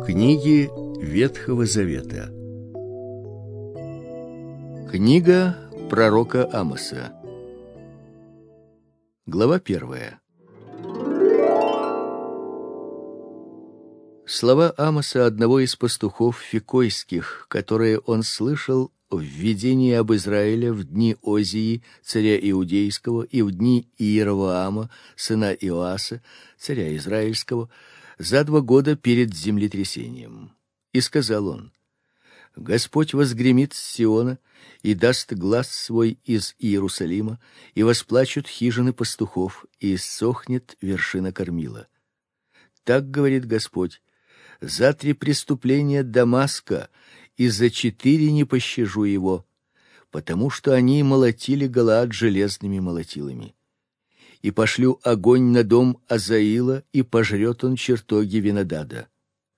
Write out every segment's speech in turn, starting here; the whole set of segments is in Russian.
Книги Ветхого Завета. Книга пророка Амоса. Глава 1. Слова Амоса, одного из пастухов фикойских, которые он слышал в видении об Израиле в дни Озии, царя Иудейского, и в дни Иеровоама, сына Иоаса, царя Израильского, за 2 года перед землетрясением. И сказал он: Господь возгремит с Сиона и даст глас свой из Иерусалима, и восплачут хижины пастухов, и иссохнет вершина кормила. Так говорит Господь: за 3 преступления Дамаска и за 4 не пощажу его, потому что они молотили Галаад железными молотилами. И пошлю огонь на дом Азаила, и пожрет он чертоги Винодада.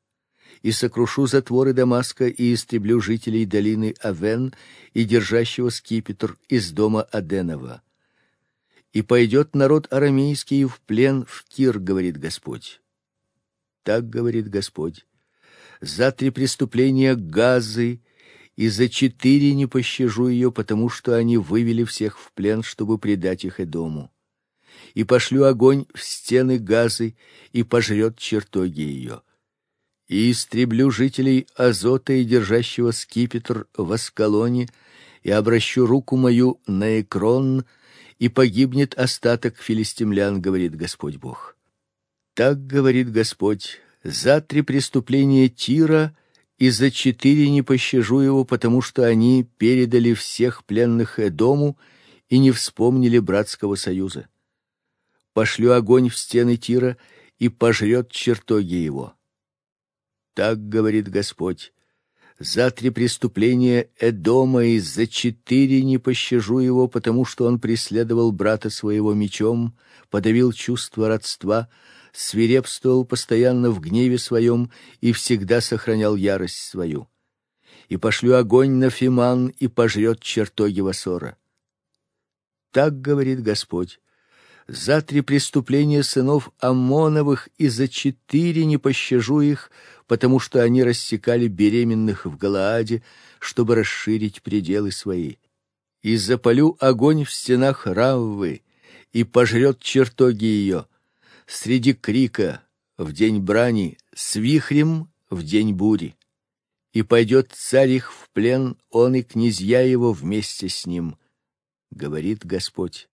И сокрушу затворы Дамаска, и истреблю жителей долины Авен и держащего скипетр из дома Аденова. И пойдет народ арамейский в плен в Кир, говорит Господь. Так говорит Господь: за 3 преступления Газы и за 4 не пощажу ее, потому что они вывели всех в плен, чтобы предать их Эдому. И пошлю огонь в стены Газы, и пожрет чертоги ее. И истреблю жителей Азота и держащего скипетр в Аскалоне, и обращу руку мою на Экрон, и погибнет остаток филистимлян, говорит Господь Бог. Так говорит Господь: за 3 преступления Тира и за 4 не пощажу его, потому что они передали всех пленных Эдому и не вспомнили братского союза. Пошлю огонь в стены Тира, и пожрет чертоги его. Так говорит Господь: за 3 преступления Эдома и за 4 не пощажу его, потому что он преследовал брата своего мечом, подавил чувство родства, свирепствовал постоянно в гневе своем и всегда сохранял ярость свою. И пошлю огонь на Фиман, и пожрет чертоги Васора. Так говорит Господь: за 3 преступления сынов Аммоновых и за 4 не пощажу их, потому что они рассекали беременных в Галааде, чтобы расширить пределы свои. И запалю огонь в стенах Раввы, и пожрет чертоги ее, среди крика в день брани, с вихрем в день бури. И пойдет царь их в плен, он и князья его вместе с ним, говорит Господь.